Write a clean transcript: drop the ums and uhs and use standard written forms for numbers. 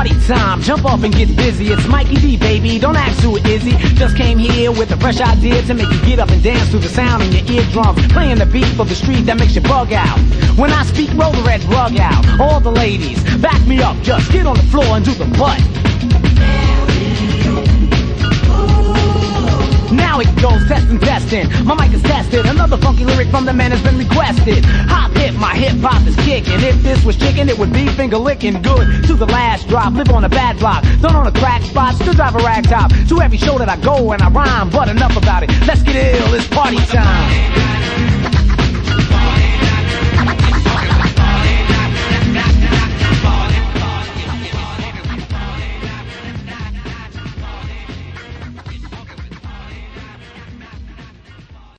Party time, jump off and get busy. It's Mikey D, baby, don't ask who it is. He just came here with a fresh idea to make you get up and dance to the sound in your eardrums, playing the beat for the street that makes you bug out. When I speak, roll the red rug out. All the ladies, back me up, just get on the floor and do the butt. Now it goes testing. My mic is tested. Another funky lyric from the man has been requested. Hop hip, my hip hop is kicking. If this was chicken, it would be finger licking. Good to the last drop. Live on a bad block. Don't on a crack spot. Still drive a rag top. To every show that I go and I rhyme. But enough about it. Let's get ill. It's